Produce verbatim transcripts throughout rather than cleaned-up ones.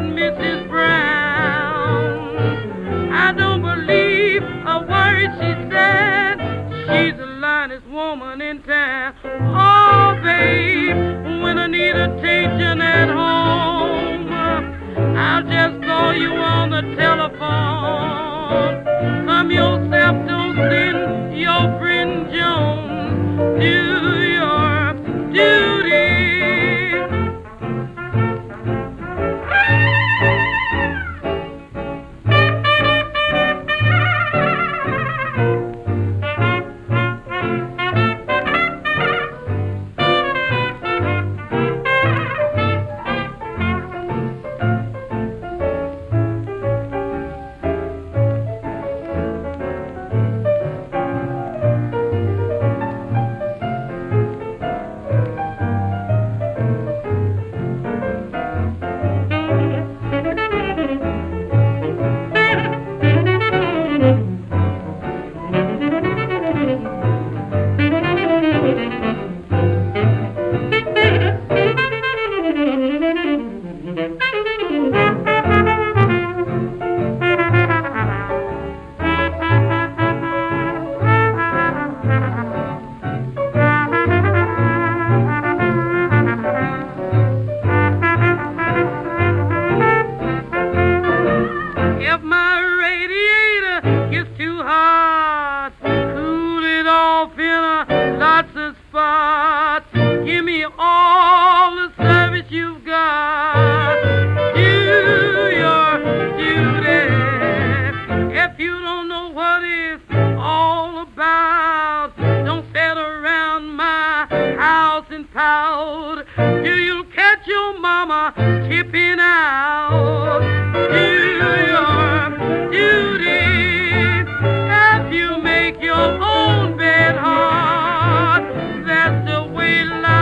and Missus Brown. I don't believe a word she said. She's the lightest woman in town. Oh, babe, when I need attention at home, I'll just call you on the telephone. Come yourself, don't send your friend Joan. Do your duty. If my radiator gets too hot, cool it off in a lots of spots. Give me all the service you've got. Do your duty. If you don't know what it's all about, don't sit around my house and pout. Do you catch your mama tipping out? Do your duty. If you make your own bed hard, that's the way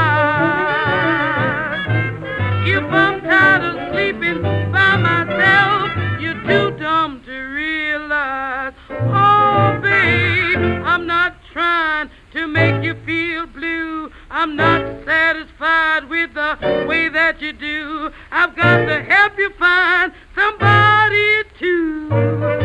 life. If I'm tired of sleeping by myself, you're too dumb to realize. Oh, babe, I'm not trying to make you feel blue. I'm not satisfied with the way that you do. I've got to help you find somebody to